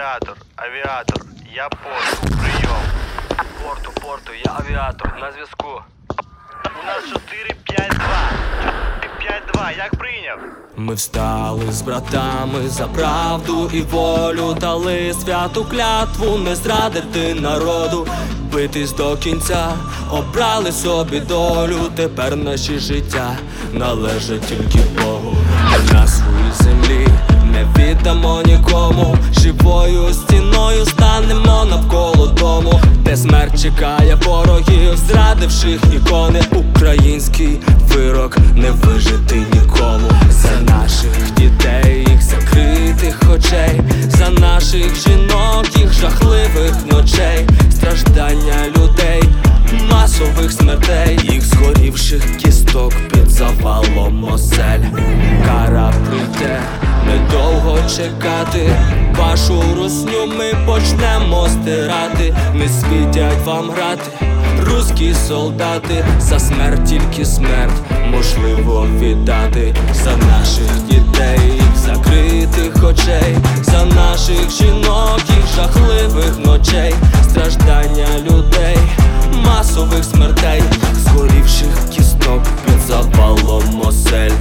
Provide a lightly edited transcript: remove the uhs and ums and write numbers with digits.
Авіатор, я порту, прийом. Порту, я авіатор, на зв'язку. У нас 4-5-2. 5-2, як прийняв? Ми встали з братами за правду і волю, дали святу клятву не зрадити народу, битись до кінця, обрали собі долю. Тепер наші життя належать тільки Богу. Ми на своїй землі не віддамо нікому, живою стіною станемо навколо дому, де смерть чекає ворогів, зрадивших ікони. Український вирок не вижити нікому. За наших дітей, їх закритих очей, за наших жінок, їх жахливих ночей, страждання людей, масових смертей, їх згорівших кісток під завалом осель. Кара прийде, недовго чекати, вашу русню ми почнемо стирати. Не світять вам грати руські солдати, за смерть тільки смерть можливо віддати. За наших дітей, їх закритих очей, за наших жінок, їх жахливих ночей, страждання людей, масових смертей, згорівших кісток під завалом осель.